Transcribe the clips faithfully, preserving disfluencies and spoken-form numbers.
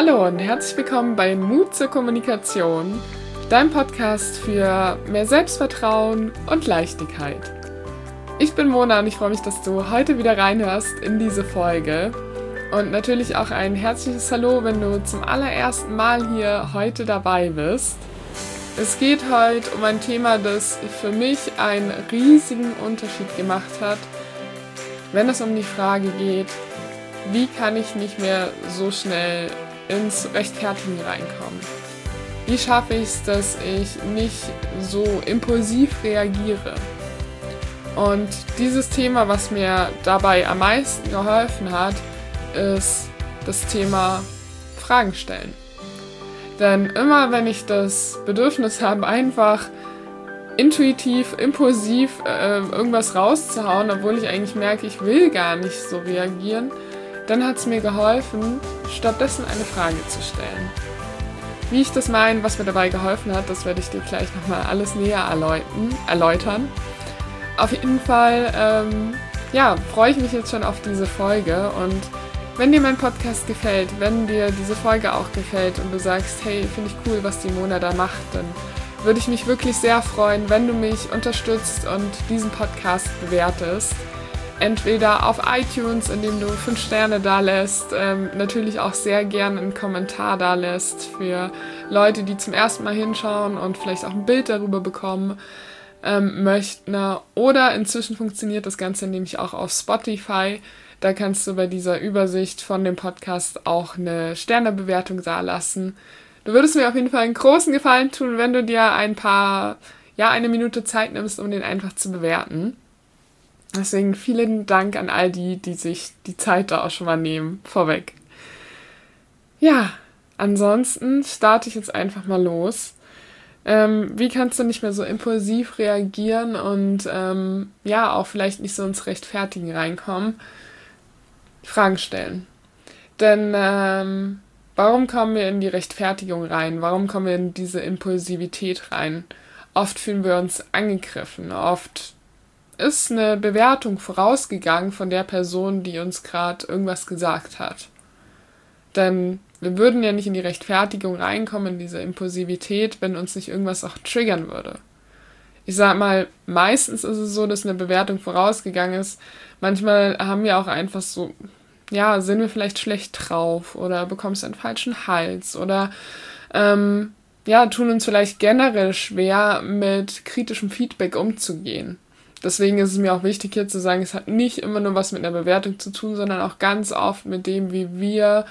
Hallo und herzlich willkommen bei Mut zur Kommunikation, deinem Podcast für mehr Selbstvertrauen und Leichtigkeit. Ich bin Mona und ich freue mich, dass du heute wieder reinhörst in diese Folge. Und natürlich auch ein herzliches Hallo, wenn du zum allerersten Mal hier heute dabei bist. Es geht heute um ein Thema, das für mich einen riesigen Unterschied gemacht hat, wenn es um die Frage geht, wie kann ich nicht mehr so schnell ins Rechtfertigen reinkommen? Wie schaffe ich es, dass ich nicht so impulsiv reagiere? Und dieses Thema, was mir dabei am meisten geholfen hat, ist das Thema Fragen stellen. Denn immer wenn ich das Bedürfnis habe, einfach intuitiv, impulsiv äh, irgendwas rauszuhauen, obwohl ich eigentlich merke, ich will gar nicht so reagieren, dann hat es mir geholfen, stattdessen eine Frage zu stellen. Wie ich das meine, was mir dabei geholfen hat, das werde ich dir gleich nochmal alles näher erläutern. erläutern. Auf jeden Fall ähm, ja, freue ich mich jetzt schon auf diese Folge, und wenn dir mein Podcast gefällt, wenn dir diese Folge auch gefällt und du sagst, hey, finde ich cool, was die Mona da macht, dann würde ich mich wirklich sehr freuen, wenn du mich unterstützt und diesen Podcast bewertest. Entweder auf iTunes, indem du fünf Sterne da lässt, ähm, natürlich auch sehr gerne einen Kommentar da lässt für Leute, die zum ersten Mal hinschauen und vielleicht auch ein Bild darüber bekommen ähm, möchten. Oder inzwischen funktioniert das Ganze nämlich auch auf Spotify. Da kannst du bei dieser Übersicht von dem Podcast auch eine Sternebewertung da lassen. Du würdest mir auf jeden Fall einen großen Gefallen tun, wenn du dir ein paar, ja, eine Minute Zeit nimmst, um den einfach zu bewerten. Deswegen vielen Dank an all die, die sich die Zeit da auch schon mal nehmen, vorweg. Ja, ansonsten starte ich jetzt einfach mal los. Ähm, wie kannst du nicht mehr so impulsiv reagieren und ähm, ja, auch vielleicht nicht so ins Rechtfertigen reinkommen? Fragen stellen. Denn ähm, warum kommen wir in die Rechtfertigung rein? Warum kommen wir in diese Impulsivität rein? Oft fühlen wir uns angegriffen, oft ist eine Bewertung vorausgegangen von der Person, die uns gerade irgendwas gesagt hat. Denn wir würden ja nicht in die Rechtfertigung reinkommen, in diese Impulsivität, wenn uns nicht irgendwas auch triggern würde. Ich sag mal, meistens ist es so, dass eine Bewertung vorausgegangen ist. Manchmal haben wir auch einfach so, ja, sind wir vielleicht schlecht drauf oder bekommst einen falschen Hals oder ähm, ja, tun uns vielleicht generell schwer, mit kritischem Feedback umzugehen. Deswegen ist es mir auch wichtig, hier zu sagen, es hat nicht immer nur was mit einer Bewertung zu tun, sondern auch ganz oft mit dem, wie wir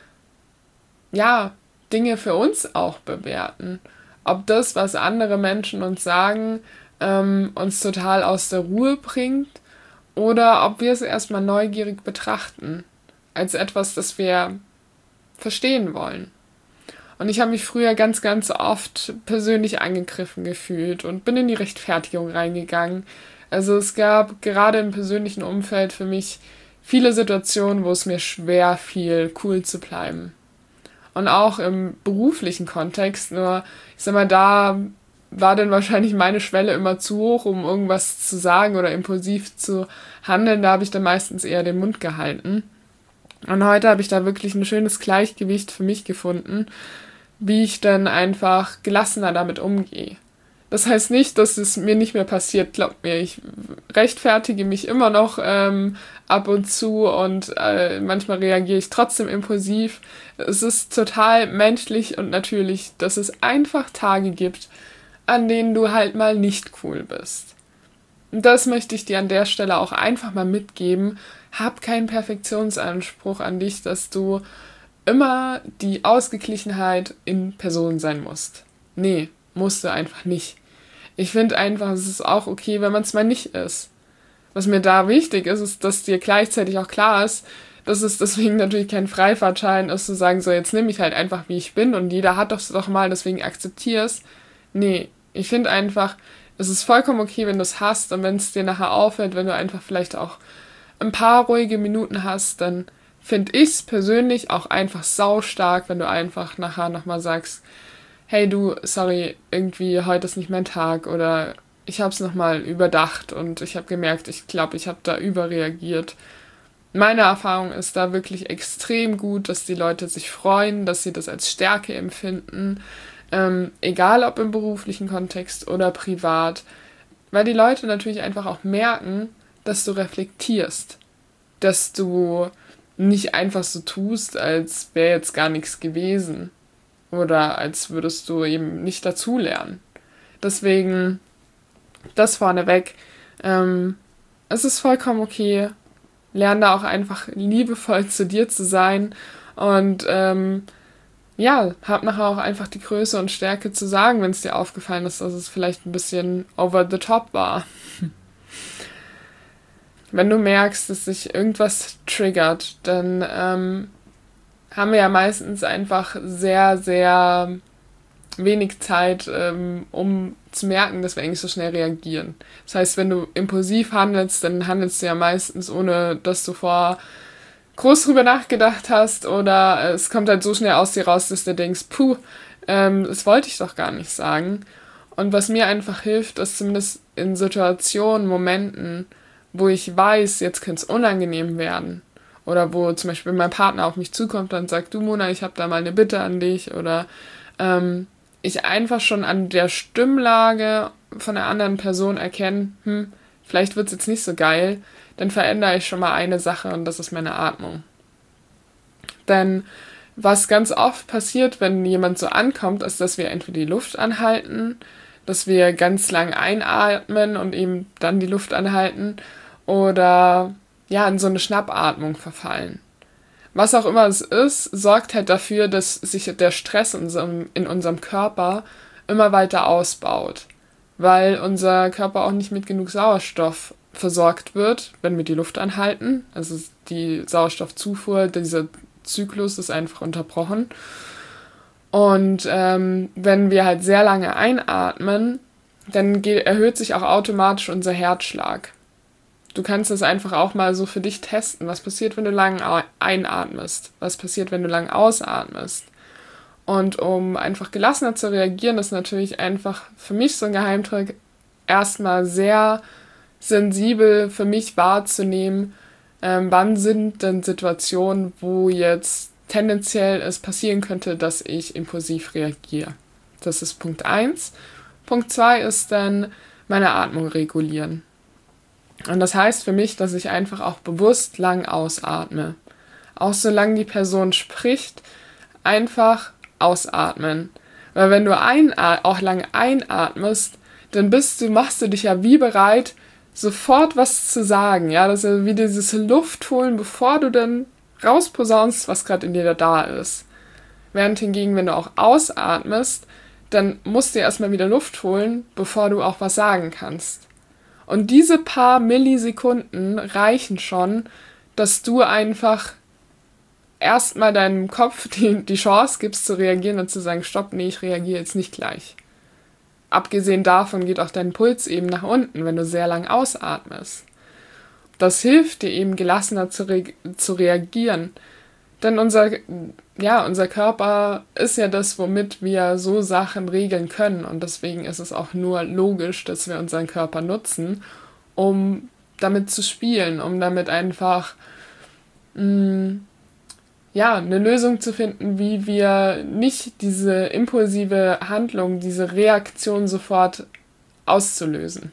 ja, Dinge für uns auch bewerten. Ob das, was andere Menschen uns sagen, ähm, uns total aus der Ruhe bringt, oder ob wir es erstmal neugierig betrachten, als etwas, das wir verstehen wollen. Und ich habe mich früher ganz, ganz oft persönlich angegriffen gefühlt und bin in die Rechtfertigung reingegangen. Also es gab gerade im persönlichen Umfeld für mich viele Situationen, wo es mir schwer fiel, cool zu bleiben. Und auch im beruflichen Kontext, nur ich sag mal, da war dann wahrscheinlich meine Schwelle immer zu hoch, um irgendwas zu sagen oder impulsiv zu handeln. Da habe ich dann meistens eher den Mund gehalten. Und heute habe ich da wirklich ein schönes Gleichgewicht für mich gefunden, wie ich dann einfach gelassener damit umgehe. Das heißt nicht, dass es mir nicht mehr passiert, glaubt mir, ich rechtfertige mich immer noch ähm, ab und zu und äh, manchmal reagiere ich trotzdem impulsiv. Es ist total menschlich und natürlich, dass es einfach Tage gibt, an denen du halt mal nicht cool bist. Und das möchte ich dir an der Stelle auch einfach mal mitgeben. Hab keinen Perfektionsanspruch an dich, dass du immer die Ausgeglichenheit in Person sein musst. Nee, musst du einfach nicht. Ich finde einfach, es ist auch okay, wenn man es mal nicht ist. Was mir da wichtig ist, ist, dass dir gleichzeitig auch klar ist, dass es deswegen natürlich kein Freifahrtschein ist, zu sagen, so jetzt nehme ich halt einfach, wie ich bin und jeder hat das doch mal, deswegen akzeptier's. Nee, ich finde einfach, es ist vollkommen okay, wenn du es hast, und wenn es dir nachher auffällt, wenn du einfach vielleicht auch ein paar ruhige Minuten hast, dann finde ich es persönlich auch einfach saustark, wenn du einfach nachher nochmal sagst, hey du, sorry, irgendwie heute ist nicht mein Tag, oder ich habe es nochmal überdacht und ich habe gemerkt, ich glaube, ich habe da überreagiert. Meine Erfahrung ist da wirklich extrem gut, dass die Leute sich freuen, dass sie das als Stärke empfinden, ähm, egal ob im beruflichen Kontext oder privat, weil die Leute natürlich einfach auch merken, dass du reflektierst, dass du nicht einfach so tust, als wäre jetzt gar nichts gewesen oder als würdest du eben nicht dazulernen. Deswegen, das vorneweg, ähm, es ist vollkommen okay, lern da auch einfach liebevoll zu dir zu sein und ähm, ja, hab nachher auch einfach die Größe und Stärke zu sagen, wenn es dir aufgefallen ist, dass es vielleicht ein bisschen over the top war. Wenn du merkst, dass sich irgendwas triggert, dann ähm, haben wir ja meistens einfach sehr, sehr wenig Zeit, ähm, um zu merken, dass wir eigentlich so schnell reagieren. Das heißt, wenn du impulsiv handelst, dann handelst du ja meistens, ohne dass du vorher groß drüber nachgedacht hast oder es kommt halt so schnell aus dir raus, dass du denkst, puh, ähm, das wollte ich doch gar nicht sagen. Und was mir einfach hilft, ist zumindest in Situationen, Momenten, wo ich weiß, jetzt könnte es unangenehm werden oder wo zum Beispiel mein Partner auf mich zukommt und sagt, du Mona, ich habe da mal eine Bitte an dich oder ähm, ich einfach schon an der Stimmlage von einer anderen Person erkenne, hm, vielleicht wird es jetzt nicht so geil, dann verändere ich schon mal eine Sache und das ist meine Atmung. Denn was ganz oft passiert, wenn jemand so ankommt, ist, dass wir entweder die Luft anhalten, dass wir ganz lang einatmen und eben dann die Luft anhalten oder ja, in so eine Schnappatmung verfallen. Was auch immer es ist, sorgt halt dafür, dass sich der Stress in unserem, in unserem Körper immer weiter ausbaut, weil unser Körper auch nicht mit genug Sauerstoff versorgt wird, wenn wir die Luft anhalten. Also die Sauerstoffzufuhr, dieser Zyklus ist einfach unterbrochen. Und ähm, wenn wir halt sehr lange einatmen, dann geht, erhöht sich auch automatisch unser Herzschlag. Du kannst das einfach auch mal so für dich testen. Was passiert, wenn du lang einatmest? Was passiert, wenn du lang ausatmest? Und um einfach gelassener zu reagieren, ist natürlich einfach für mich so ein Geheimtrick, erstmal sehr sensibel für mich wahrzunehmen, ähm, wann sind denn Situationen, wo jetzt tendenziell es passieren könnte, dass ich impulsiv reagiere. Das ist Punkt eins. Punkt zwei ist dann meine Atmung regulieren. Und das heißt für mich, dass ich einfach auch bewusst lang ausatme. Auch solange die Person spricht, einfach ausatmen. Weil wenn du einat- auch lang einatmest, dann bist du, machst du dich ja wie bereit, sofort was zu sagen. Ja, das ist ja wie dieses Luft holen, bevor du dann rausposaunst, was gerade in dir da ist. Während hingegen, wenn du auch ausatmest, dann musst du erstmal wieder Luft holen, bevor du auch was sagen kannst. Und diese paar Millisekunden reichen schon, dass du einfach erstmal deinem Kopf die, die Chance gibst zu reagieren und zu sagen, stopp, nee, ich reagiere jetzt nicht gleich. Abgesehen davon geht auch dein Puls eben nach unten, wenn du sehr lang ausatmest. Das hilft dir eben gelassener zu, re- zu reagieren. Denn unser, ja, unser Körper ist ja das, womit wir so Sachen regeln können. Und deswegen ist es auch nur logisch, dass wir unseren Körper nutzen, um damit zu spielen, um damit einfach mh, ja, eine Lösung zu finden, wie wir nicht diese impulsive Handlung, diese Reaktion sofort auszulösen.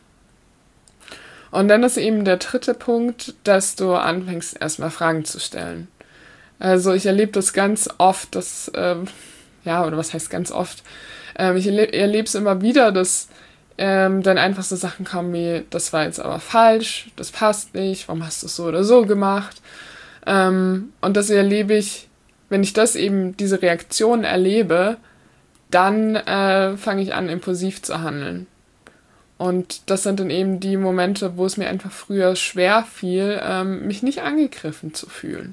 Und dann ist eben der dritte Punkt, dass du anfängst, erstmal Fragen zu stellen. Also ich erlebe das ganz oft, dass, ähm, ja, oder was heißt ganz oft, ähm, ich erlebe, erlebe es immer wieder, dass ähm, dann einfach so Sachen kommen wie, das war jetzt aber falsch, das passt nicht, warum hast du es so oder so gemacht? Ähm, und das erlebe ich, wenn ich das eben, diese Reaktion erlebe, dann äh, fange ich an, impulsiv zu handeln. Und das sind dann eben die Momente, wo es mir einfach früher schwer fiel, ähm, mich nicht angegriffen zu fühlen.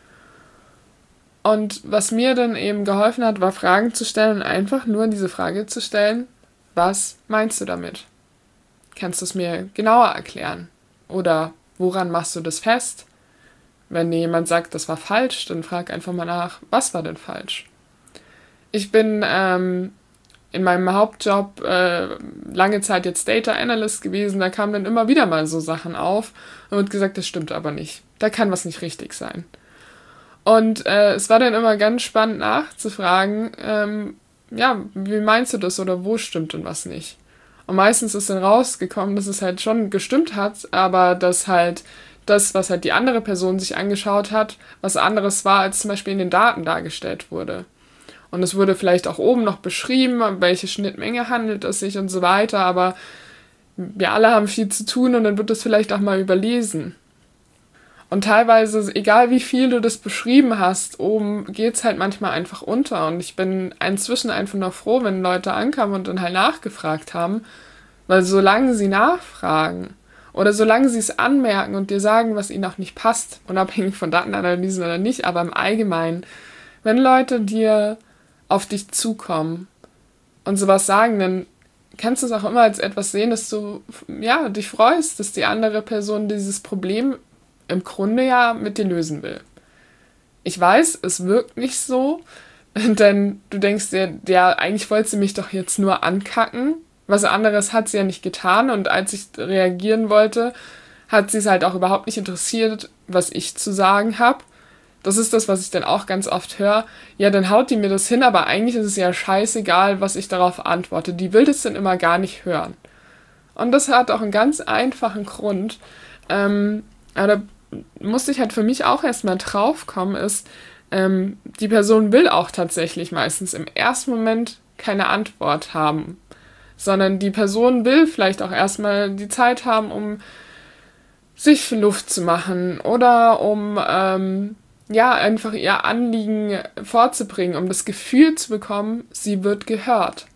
Und was mir dann eben geholfen hat, war Fragen zu stellen und einfach nur diese Frage zu stellen, was meinst du damit? Kannst du es mir genauer erklären? Oder woran machst du das fest? Wenn dir jemand sagt, das war falsch, dann frag einfach mal nach, was war denn falsch? Ich bin ähm, in meinem Hauptjob äh, lange Zeit jetzt Data Analyst gewesen, da kamen dann immer wieder mal so Sachen auf und wird gesagt, das stimmt aber nicht. Da kann was nicht richtig sein. Und äh, es war dann immer ganz spannend nachzufragen, ähm, ja, wie meinst du das oder wo stimmt und was nicht? Und meistens ist dann rausgekommen, dass es halt schon gestimmt hat, aber dass halt das, was halt die andere Person sich angeschaut hat, was anderes war, als zum Beispiel in den Daten dargestellt wurde. Und es wurde vielleicht auch oben noch beschrieben, um welche Schnittmenge handelt es sich und so weiter, aber wir alle haben viel zu tun und dann wird das vielleicht auch mal überlesen. Und teilweise, egal wie viel du das beschrieben hast, oben geht's halt manchmal einfach unter. Und ich bin inzwischen einfach nur froh, wenn Leute ankamen und dann halt nachgefragt haben, weil solange sie nachfragen oder solange sie es anmerken und dir sagen, was ihnen auch nicht passt, unabhängig von Datenanalysen oder nicht, aber im Allgemeinen, wenn Leute dir auf dich zukommen und sowas sagen, dann kannst du es auch immer als etwas sehen, dass du ja dich freust, dass die andere Person dieses Problem im Grunde ja mit dir lösen will. Ich weiß, es wirkt nicht so, denn du denkst dir, ja, eigentlich wollte sie mich doch jetzt nur ankacken. Was anderes hat sie ja nicht getan und als ich reagieren wollte, hat sie es halt auch überhaupt nicht interessiert, was ich zu sagen habe. Das ist das, was ich dann auch ganz oft höre. Ja, dann haut die mir das hin, aber eigentlich ist es ja scheißegal, was ich darauf antworte. Die will das dann immer gar nicht hören. Und das hat auch einen ganz einfachen Grund. Ähm, aber da musste ich halt für mich auch erstmal drauf kommen, ist, ähm, die Person will auch tatsächlich meistens im ersten Moment keine Antwort haben, sondern die Person will vielleicht auch erstmal die Zeit haben, um sich für Luft zu machen oder um ähm, ja einfach ihr Anliegen vorzubringen, um das Gefühl zu bekommen, sie wird gehört.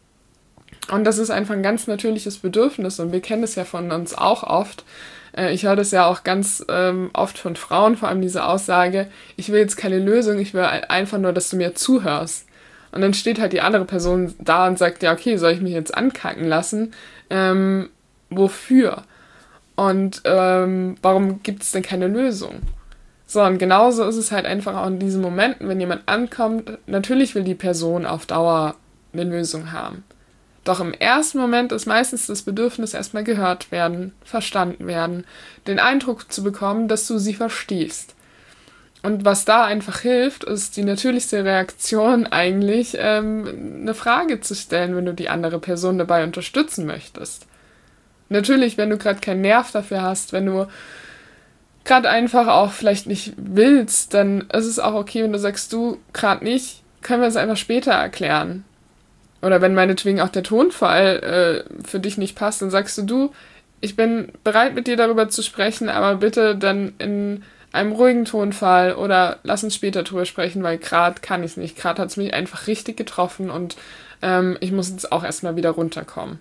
Und das ist einfach ein ganz natürliches Bedürfnis und wir kennen es ja von uns auch oft. Ich höre das ja auch ganz ähm, oft von Frauen, vor allem diese Aussage, ich will jetzt keine Lösung, ich will einfach nur, dass du mir zuhörst. Und dann steht halt die andere Person da und sagt, ja okay, soll ich mich jetzt ankacken lassen? Ähm, wofür? Und ähm, warum gibt es denn keine Lösung? So, und genauso ist es halt einfach auch in diesen Momenten, wenn jemand ankommt, natürlich will die Person auf Dauer eine Lösung haben. Doch im ersten Moment ist meistens das Bedürfnis erstmal gehört werden, verstanden werden, den Eindruck zu bekommen, dass du sie verstehst. Und was da einfach hilft, ist die natürlichste Reaktion eigentlich, ähm, eine Frage zu stellen, wenn du die andere Person dabei unterstützen möchtest. Natürlich, wenn du gerade keinen Nerv dafür hast, wenn du gerade einfach auch vielleicht nicht willst, dann ist es auch okay, wenn du sagst, du, gerade nicht, können wir es einfach später erklären. Oder wenn meinetwegen auch der Tonfall äh, für dich nicht passt, dann sagst du, du, ich bin bereit mit dir darüber zu sprechen, aber bitte dann in einem ruhigen Tonfall oder lass uns später drüber sprechen, weil gerade kann ich es nicht. Gerade hat es mich einfach richtig getroffen und ähm, ich muss jetzt auch erstmal wieder runterkommen.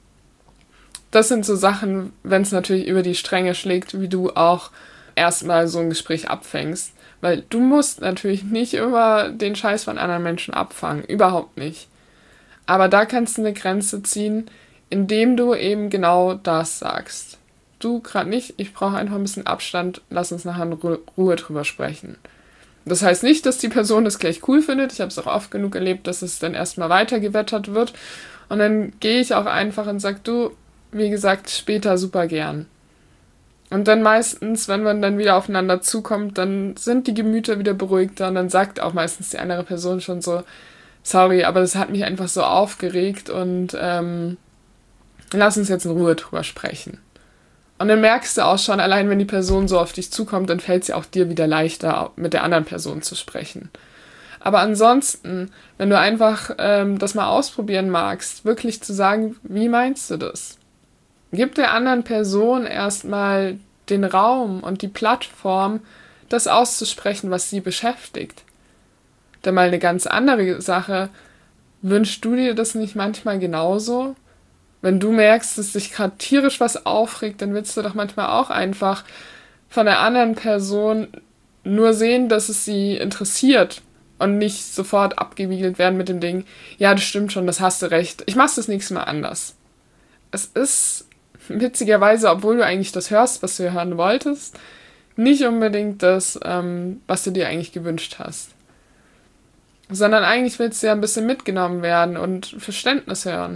Das sind so Sachen, wenn es natürlich über die Stränge schlägt, wie du auch erstmal so ein Gespräch abfängst. Weil du musst natürlich nicht immer den Scheiß von anderen Menschen abfangen. Überhaupt nicht. Aber da kannst du eine Grenze ziehen, indem du eben genau das sagst. Du gerade nicht, ich brauche einfach ein bisschen Abstand, lass uns nachher in Ru- Ruhe drüber sprechen. Das heißt nicht, dass die Person das gleich cool findet. Ich habe es auch oft genug erlebt, dass es dann erstmal weitergewettert wird. Und dann gehe ich auch einfach und sage, du, wie gesagt, später super gern. Und dann meistens, wenn man dann wieder aufeinander zukommt, dann sind die Gemüter wieder beruhigter und dann sagt auch meistens die andere Person schon so, sorry, aber das hat mich einfach so aufgeregt und ähm, lass uns jetzt in Ruhe drüber sprechen. Und dann merkst du auch schon, allein wenn die Person so auf dich zukommt, dann fällt es ja auch dir wieder leichter, mit der anderen Person zu sprechen. Aber ansonsten, wenn du einfach ähm, das mal ausprobieren magst, wirklich zu sagen, wie meinst du das? Gib der anderen Person erstmal den Raum und die Plattform, das auszusprechen, was sie beschäftigt. Dann mal eine ganz andere Sache, wünschst du dir das nicht manchmal genauso? Wenn du merkst, dass dich gerade tierisch was aufregt, dann willst du doch manchmal auch einfach von der anderen Person nur sehen, dass es sie interessiert und nicht sofort abgewiegelt werden mit dem Ding, ja, das stimmt schon, das hast du recht, ich mach's das nächste Mal anders. Es ist witzigerweise, obwohl du eigentlich das hörst, was du hören wolltest, nicht unbedingt das, ähm, was du dir eigentlich gewünscht hast. Sondern eigentlich willst du ja ein bisschen mitgenommen werden und Verständnis hören.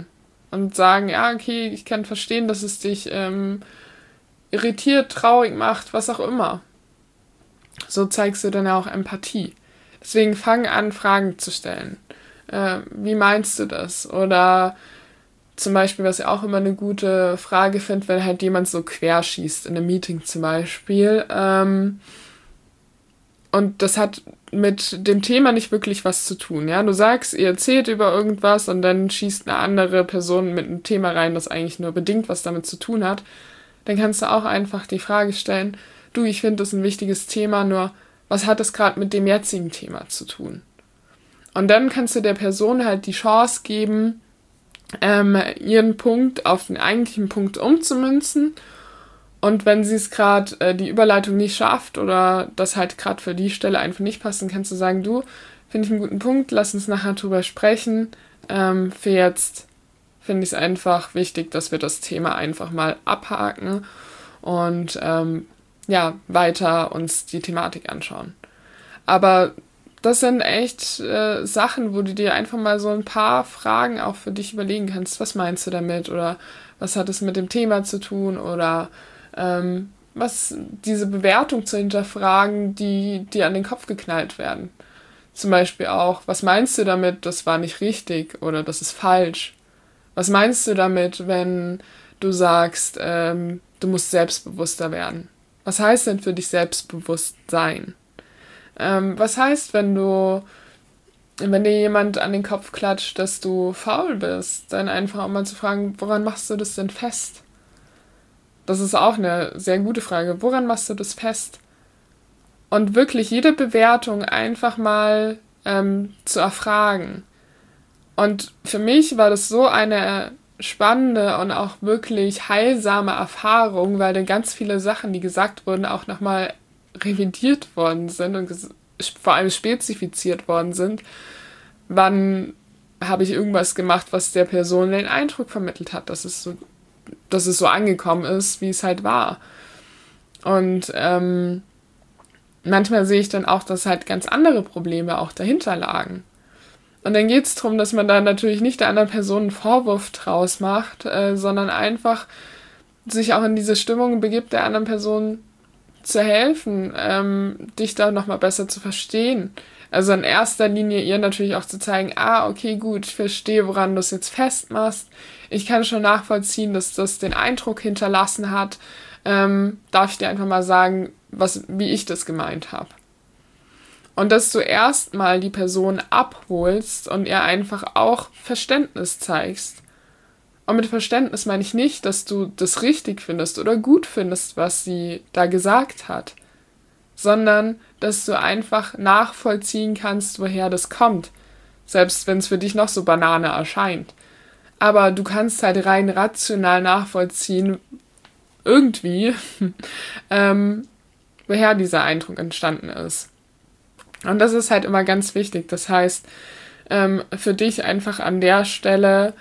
und sagen, ja, okay, ich kann verstehen, dass es dich ähm, irritiert, traurig macht, was auch immer. So zeigst du dann auch Empathie. Deswegen fang an, Fragen zu stellen. Äh, wie meinst du das? Oder zum Beispiel, was ich auch immer eine gute Frage finde, wenn halt jemand so querschießt, in einem Meeting zum Beispiel. Ähm, und das hat mit dem Thema nicht wirklich was zu tun. Ja? Du sagst, ihr erzählt über irgendwas und dann schießt eine andere Person mit einem Thema rein, das eigentlich nur bedingt was damit zu tun hat. Dann kannst du auch einfach die Frage stellen, du, ich finde das ein wichtiges Thema, nur was hat das gerade mit dem jetzigen Thema zu tun? Und dann kannst du der Person halt die Chance geben, ähm, ihren Punkt auf den eigentlichen Punkt umzumünzen. Und wenn sie es gerade äh, die Überleitung nicht schafft oder das halt gerade für die Stelle einfach nicht passt, dann kannst du sagen, du, finde ich einen guten Punkt, lass uns nachher drüber sprechen. Ähm, für jetzt finde ich es einfach wichtig, dass wir das Thema einfach mal abhaken und ähm, ja, weiter uns die Thematik anschauen. Aber das sind echt äh, Sachen, wo du dir einfach mal so ein paar Fragen auch für dich überlegen kannst. Was meinst du damit? Oder was hat es mit dem Thema zu tun? Oder ähm, was diese Bewertung zu hinterfragen, die dir an den Kopf geknallt werden. Zum Beispiel auch, was meinst du damit, das war nicht richtig oder das ist falsch? Was meinst du damit, wenn du sagst, ähm, du musst selbstbewusster werden? Was heißt denn für dich selbstbewusst sein? Ähm, was heißt, wenn du, wenn dir jemand an den Kopf klatscht, dass du faul bist, dann einfach auch mal zu fragen, woran machst du das denn fest? Das ist auch eine sehr gute Frage. Woran machst du das fest? Und wirklich jede Bewertung einfach mal ähm, zu erfragen. Und für mich war das so eine spannende und auch wirklich heilsame Erfahrung, weil dann ganz viele Sachen, die gesagt wurden, auch nochmal revidiert worden sind und ges- vor allem spezifiziert worden sind. Wann habe ich irgendwas gemacht, was der Person den Eindruck vermittelt hat, dass es so, dass es so angekommen ist, wie es halt war. Und ähm, manchmal sehe ich dann auch, dass halt ganz andere Probleme auch dahinter lagen. Und dann geht es darum, dass man da natürlich nicht der anderen Person einen Vorwurf draus macht, äh, sondern einfach sich auch in diese Stimmung begibt, der anderen Person zu helfen, ähm, dich da nochmal besser zu verstehen. Also in erster Linie ihr natürlich auch zu zeigen, ah, okay, gut, ich verstehe, woran du es jetzt festmachst. Ich kann schon nachvollziehen, dass das den Eindruck hinterlassen hat. Ähm, darf ich dir einfach mal sagen, was, wie ich das gemeint habe. Und dass du erstmal die Person abholst und ihr einfach auch Verständnis zeigst. Und mit Verständnis meine ich nicht, dass du das richtig findest oder gut findest, was sie da gesagt hat, sondern dass du einfach nachvollziehen kannst, woher das kommt, selbst wenn es für dich noch so Banane erscheint. Aber du kannst halt rein rational nachvollziehen, irgendwie, ähm, woher dieser Eindruck entstanden ist. Und das ist halt immer ganz wichtig. Das heißt, ähm, für dich einfach an der Stelle,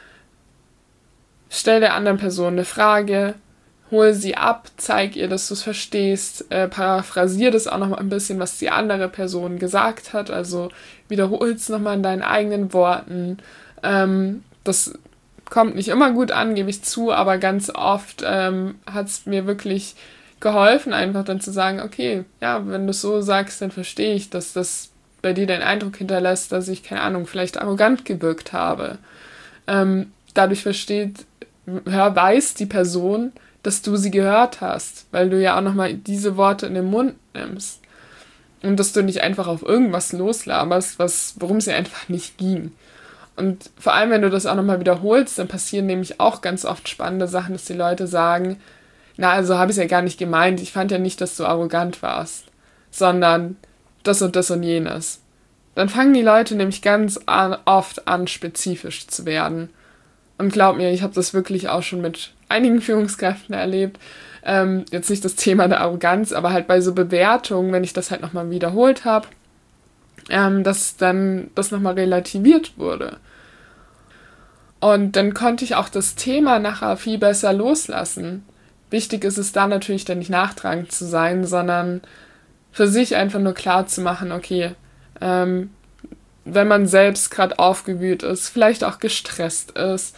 stell der anderen Person eine Frage, hol sie ab, zeig ihr, dass du es verstehst, äh, paraphrasier das auch noch mal ein bisschen, was die andere Person gesagt hat, also wiederhol es nochmal in deinen eigenen Worten. Ähm, das kommt nicht immer gut an, gebe ich zu, aber ganz oft ähm, hat es mir wirklich geholfen, einfach dann zu sagen, okay, ja, wenn du es so sagst, dann verstehe ich, dass das bei dir den Eindruck hinterlässt, dass ich, keine Ahnung, vielleicht arrogant gewirkt habe. Ähm, dadurch versteht, hör, weiß die Person, dass du sie gehört hast, weil du ja auch nochmal diese Worte in den Mund nimmst. Und dass du nicht einfach auf irgendwas loslaberst, was, worum es ja einfach nicht ging. Und vor allem, wenn du das auch nochmal wiederholst, dann passieren nämlich auch ganz oft spannende Sachen, dass die Leute sagen, na, also habe ich es ja gar nicht gemeint, ich fand ja nicht, dass du arrogant warst, sondern das und das und jenes. Dann fangen die Leute nämlich ganz an, oft an, spezifisch zu werden. Und glaub mir, ich habe das wirklich auch schon mit einigen Führungskräften erlebt. Ähm, jetzt nicht das Thema der Arroganz, aber halt bei so Bewertungen, wenn ich das halt nochmal wiederholt habe, ähm, dass dann das nochmal relativiert wurde. Und dann konnte ich auch das Thema nachher viel besser loslassen. Wichtig ist es da natürlich dann nicht nachtragend zu sein, sondern für sich einfach nur klar zu machen, okay, ähm, wenn man selbst gerade aufgewühlt ist, vielleicht auch gestresst ist,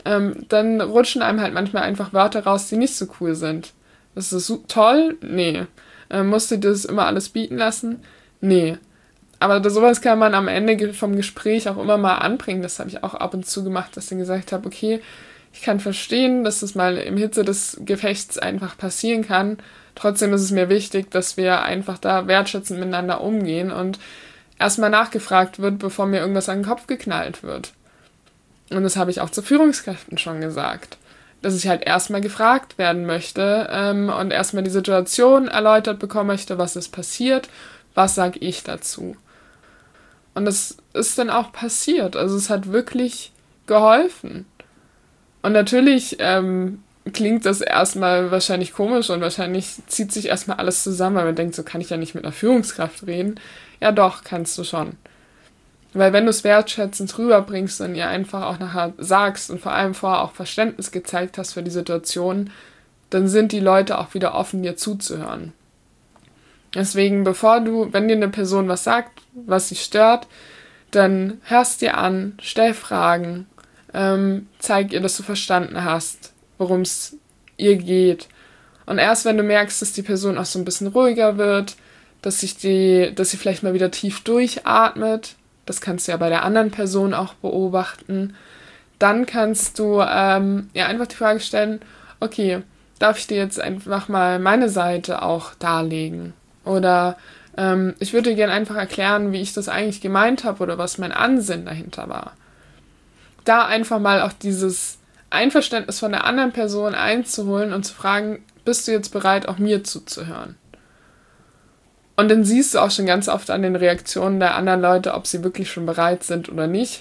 ähm, dann rutschen einem halt manchmal einfach Wörter raus, die nicht so cool sind. Das ist so toll? Nee. Ähm, musst du dir das immer alles bieten lassen? Nee. Aber das, sowas kann man am Ende vom Gespräch auch immer mal anbringen. Das habe ich auch ab und zu gemacht, dass ich gesagt habe, okay, ich kann verstehen, dass das mal im Hitze des Gefechts einfach passieren kann. Trotzdem ist es mir wichtig, dass wir einfach da wertschätzend miteinander umgehen und erstmal nachgefragt wird, bevor mir irgendwas an den Kopf geknallt wird. Und das habe ich auch zu Führungskräften schon gesagt, dass ich halt erstmal gefragt werden möchte ähm, und erstmal die Situation erläutert bekommen möchte, was ist passiert, was sage ich dazu. Und das ist dann auch passiert. Also es hat wirklich geholfen. Und natürlich ähm, klingt das erstmal wahrscheinlich komisch und wahrscheinlich zieht sich erstmal alles zusammen, weil man denkt, so kann ich ja nicht mit einer Führungskraft reden. Ja doch, kannst du schon. Weil wenn du es wertschätzend rüberbringst und ihr einfach auch nachher sagst und vor allem vorher auch Verständnis gezeigt hast für die Situation, dann sind die Leute auch wieder offen, dir zuzuhören. Deswegen, bevor du, wenn dir eine Person was sagt, was sie stört, dann hörst dir an, stell Fragen, ähm, zeig ihr, dass du verstanden hast, worum es ihr geht. Und erst wenn du merkst, dass die Person auch so ein bisschen ruhiger wird, dass sich die, dass sie vielleicht mal wieder tief durchatmet, das kannst du ja bei der anderen Person auch beobachten, dann kannst du ähm, ja einfach die Frage stellen, okay, darf ich dir jetzt einfach mal meine Seite auch darlegen? Oder ähm, ich würde dir gerne einfach erklären, wie ich das eigentlich gemeint habe oder was mein Ansinnen dahinter war. Da einfach mal auch dieses Einverständnis von der anderen Person einzuholen und zu fragen, bist du jetzt bereit, auch mir zuzuhören? Und dann siehst du auch schon ganz oft an den Reaktionen der anderen Leute, ob sie wirklich schon bereit sind oder nicht.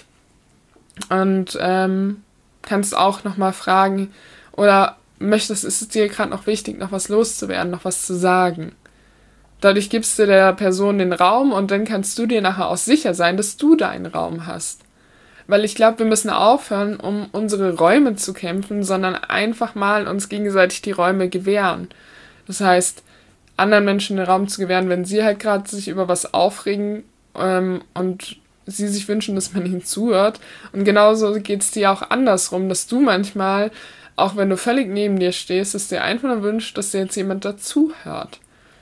Und ähm, kannst auch nochmal fragen, oder möchtest, ist es dir gerade noch wichtig, noch was loszuwerden, noch was zu sagen? Dadurch gibst du der Person den Raum und dann kannst du dir nachher auch sicher sein, dass du deinen Raum hast. Weil ich glaube, wir müssen aufhören, um unsere Räume zu kämpfen, sondern einfach mal uns gegenseitig die Räume gewähren. Das heißt, anderen Menschen den Raum zu gewähren, wenn sie halt gerade sich über was aufregen ähm, und sie sich wünschen, dass man ihnen zuhört. Und genauso geht es dir auch andersrum, dass du manchmal, auch wenn du völlig neben dir stehst, dass dir einfach nur wünscht, dass dir jetzt jemand dazuhört.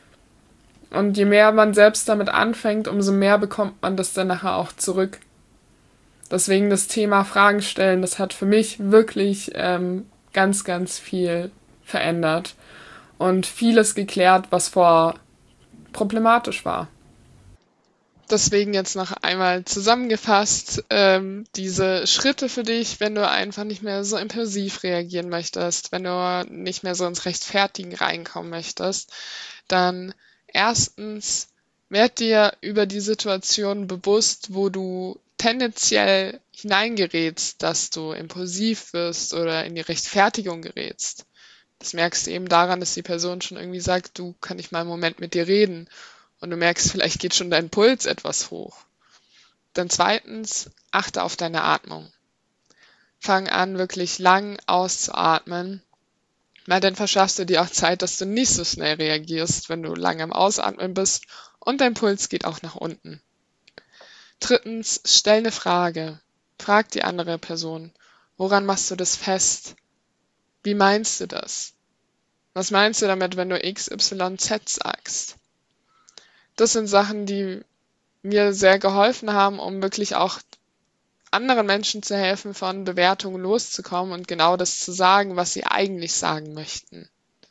Und je mehr man selbst damit anfängt, umso mehr bekommt man das dann nachher auch zurück. Deswegen das Thema Fragen stellen, das hat für mich wirklich ähm, ganz, ganz viel verändert und vieles geklärt, was vorher problematisch war. Deswegen jetzt noch einmal zusammengefasst, ähm, diese Schritte für dich, wenn du einfach nicht mehr so impulsiv reagieren möchtest, wenn du nicht mehr so ins Rechtfertigen reinkommen möchtest, dann erstens, werd dir über die Situation bewusst, wo du tendenziell hineingerätst, dass du impulsiv wirst oder in die Rechtfertigung gerätst. Das merkst du eben daran, dass die Person schon irgendwie sagt, du, kann ich mal einen Moment mit dir reden? Und du merkst, vielleicht geht schon dein Puls etwas hoch. Dann zweitens, achte auf deine Atmung. Fang an, wirklich lang auszuatmen, weil dann verschaffst du dir auch Zeit, dass du nicht so schnell reagierst, wenn du lange am Ausatmen bist und dein Puls geht auch nach unten. Drittens, stell eine Frage. Frag die andere Person, woran machst du das fest? Wie meinst du das? Was meinst du damit, wenn du X Y Z sagst? Das sind Sachen, die mir sehr geholfen haben, um wirklich auch anderen Menschen zu helfen, von Bewertungen loszukommen und genau das zu sagen, was sie eigentlich sagen möchten.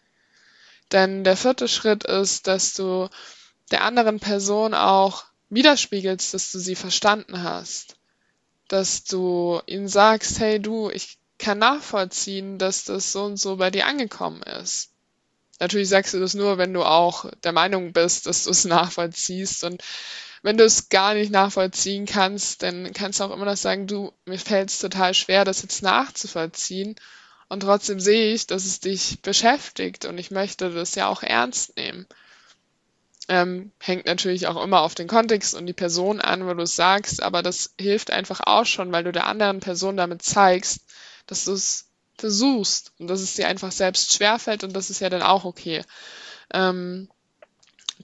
Denn der vierte Schritt ist, dass du der anderen Person auch widerspiegelst, dass du sie verstanden hast. Dass du ihnen sagst, hey du, ich kann nachvollziehen, dass das so und so bei dir angekommen ist. Natürlich sagst du das nur, wenn du auch der Meinung bist, dass du es nachvollziehst. Und wenn du es gar nicht nachvollziehen kannst, dann kannst du auch immer noch sagen, du, mir fällt es total schwer, das jetzt nachzuvollziehen. Und trotzdem sehe ich, dass es dich beschäftigt und ich möchte das ja auch ernst nehmen. Ähm, hängt natürlich auch immer auf den Kontext und die Person an, wo du es sagst, aber das hilft einfach auch schon, weil du der anderen Person damit zeigst, dass du es versuchst und dass es dir einfach selbst schwerfällt und das ist ja dann auch okay. Ähm,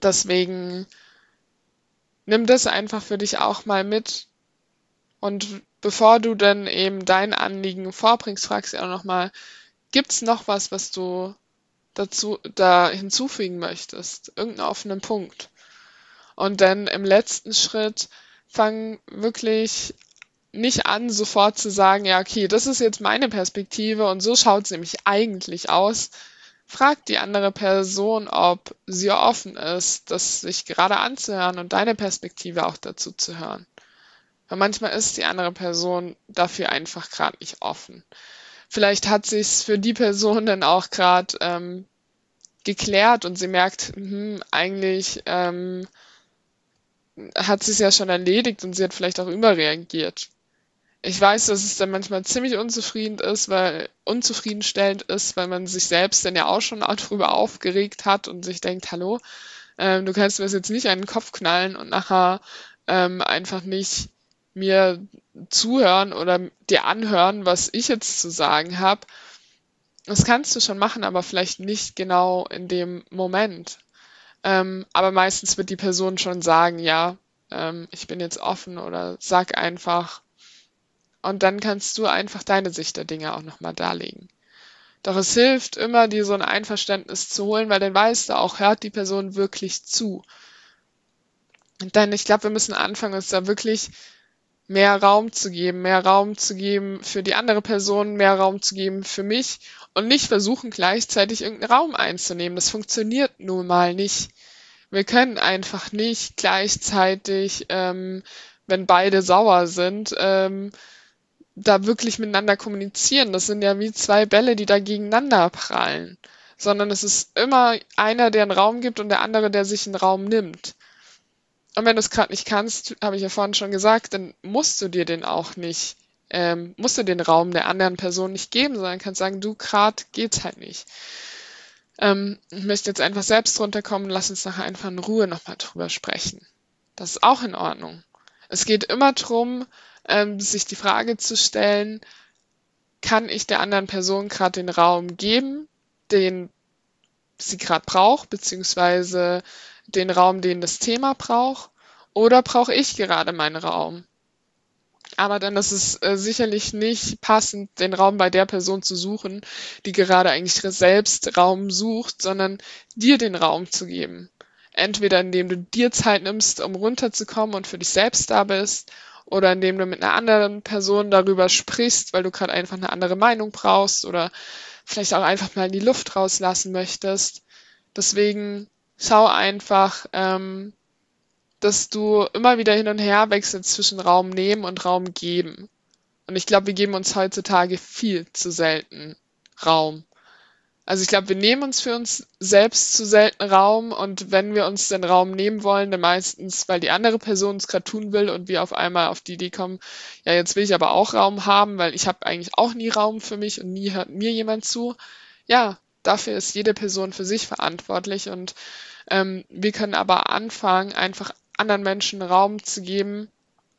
deswegen nimm das einfach für dich auch mal mit und bevor du dann eben dein Anliegen vorbringst, fragst du auch nochmal, gibt es noch was, was du dazu da hinzufügen möchtest? Irgendeinen offenen Punkt. Und dann im letzten Schritt fang wirklich nicht an, sofort zu sagen, ja, okay, das ist jetzt meine Perspektive und so schaut es nämlich eigentlich aus. Frag die andere Person, ob sie offen ist, das sich gerade anzuhören und deine Perspektive auch dazu zu hören. Weil manchmal ist die andere Person dafür einfach gerade nicht offen. Vielleicht hat sich's für die Person dann auch gerade ähm, geklärt und sie merkt, hm, eigentlich ähm, hat sie es ja schon erledigt und sie hat vielleicht auch überreagiert. Ich weiß, dass es dann manchmal ziemlich unzufrieden ist, weil unzufriedenstellend ist, weil man sich selbst dann ja auch schon darüber aufgeregt hat und sich denkt, hallo, ähm, du kannst mir das jetzt nicht an den Kopf knallen und nachher ähm, einfach nicht mir zuhören oder dir anhören, was ich jetzt zu sagen habe. Das kannst du schon machen, aber vielleicht nicht genau in dem Moment. Ähm, aber meistens wird die Person schon sagen, ja, ähm, ich bin jetzt offen oder sag einfach. Und dann kannst du einfach deine Sicht der Dinge auch nochmal darlegen. Doch es hilft immer, dir so ein Einverständnis zu holen, weil dann weißt du auch, hört die Person wirklich zu. Und dann, ich glaube, wir müssen anfangen, uns da wirklich mehr Raum zu geben, mehr Raum zu geben für die andere Person, mehr Raum zu geben für mich und nicht versuchen, gleichzeitig irgendeinen Raum einzunehmen. Das funktioniert nun mal nicht. Wir können einfach nicht gleichzeitig, ähm, wenn beide sauer sind, ähm, da wirklich miteinander kommunizieren. Das sind ja wie zwei Bälle, die da gegeneinander prallen. Sondern es ist immer einer, der einen Raum gibt und der andere, der sich einen Raum nimmt. Und wenn du es gerade nicht kannst, habe ich ja vorhin schon gesagt, dann musst du dir den auch nicht, ähm, musst du den Raum der anderen Person nicht geben, sondern kannst sagen, du, gerade geht's halt nicht. Ähm, ich möchte jetzt einfach selbst runterkommen, lass uns nachher einfach in Ruhe nochmal drüber sprechen. Das ist auch in Ordnung. Es geht immer darum, ähm, sich die Frage zu stellen, kann ich der anderen Person gerade den Raum geben, den sie gerade braucht, beziehungsweise den Raum, den das Thema braucht, oder brauche ich gerade meinen Raum? Aber dann ist es äh, sicherlich nicht passend, den Raum bei der Person zu suchen, die gerade eigentlich selbst Raum sucht, sondern dir den Raum zu geben. Entweder indem du dir Zeit nimmst, um runterzukommen und für dich selbst da bist, oder indem du mit einer anderen Person darüber sprichst, weil du gerade einfach eine andere Meinung brauchst oder vielleicht auch einfach mal in die Luft rauslassen möchtest. Deswegen schau einfach, ähm, dass du immer wieder hin und her wechselst zwischen Raum nehmen und Raum geben. Und ich glaube, wir geben uns heutzutage viel zu selten Raum. Also ich glaube, wir nehmen uns für uns selbst zu selten Raum und wenn wir uns den Raum nehmen wollen, dann meistens, weil die andere Person es gerade tun will und wir auf einmal auf die Idee kommen, ja, jetzt will ich aber auch Raum haben, weil ich habe eigentlich auch nie Raum für mich und nie hört mir jemand zu. Ja, dafür ist jede Person für sich verantwortlich und ähm, wir können aber anfangen, einfach anderen Menschen Raum zu geben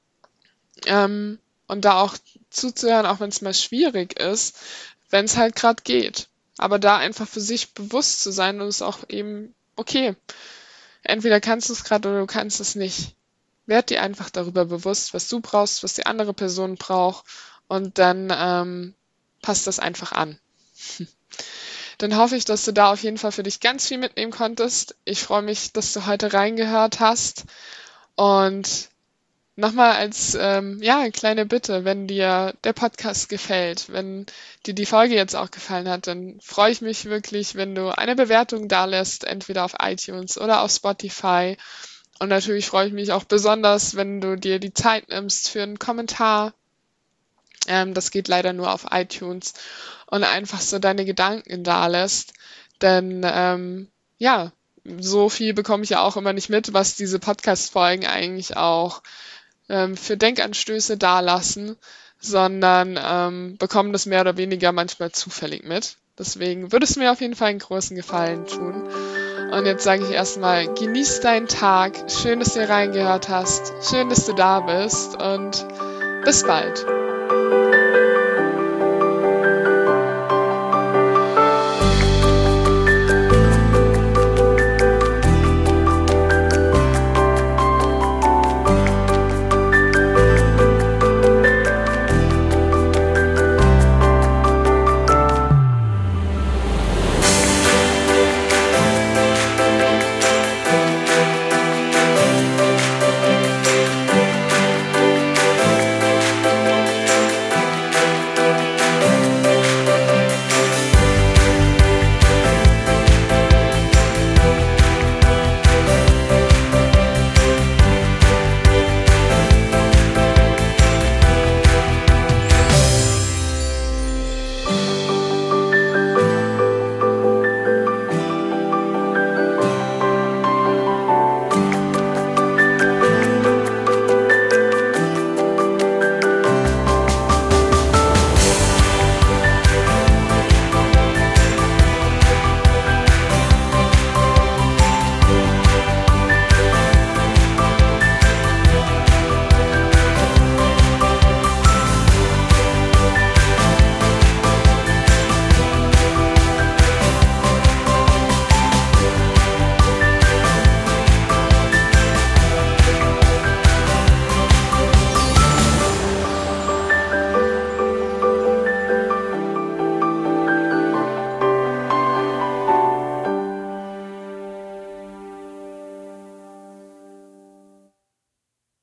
ähm, und da auch zuzuhören, auch wenn es mal schwierig ist, wenn es halt gerade geht. Aber da einfach für sich bewusst zu sein und es auch eben, okay, entweder kannst du es gerade oder du kannst es nicht. Werd dir einfach darüber bewusst, was du brauchst, was die andere Person braucht und dann ähm, passt das einfach an. Dann hoffe ich, dass du da auf jeden Fall für dich ganz viel mitnehmen konntest. Ich freue mich, dass du heute reingehört hast und nochmal als ähm, ja kleine Bitte, wenn dir der Podcast gefällt, wenn dir die Folge jetzt auch gefallen hat, dann freue ich mich wirklich, wenn du eine Bewertung da lässt, entweder auf iTunes oder auf Spotify. Und natürlich freue ich mich auch besonders, wenn du dir die Zeit nimmst für einen Kommentar. Ähm, das geht leider nur auf iTunes und einfach so deine Gedanken da lässt. Denn ähm, ja, so viel bekomme ich ja auch immer nicht mit, was diese Podcast-Folgen eigentlich auch für Denkanstöße dalassen, sondern ähm, bekommen das mehr oder weniger manchmal zufällig mit. Deswegen würde es mir auf jeden Fall einen großen Gefallen tun. Und jetzt sage ich erstmal, genieß deinen Tag. Schön, dass du reingehört hast. Schön, dass du da bist und bis bald.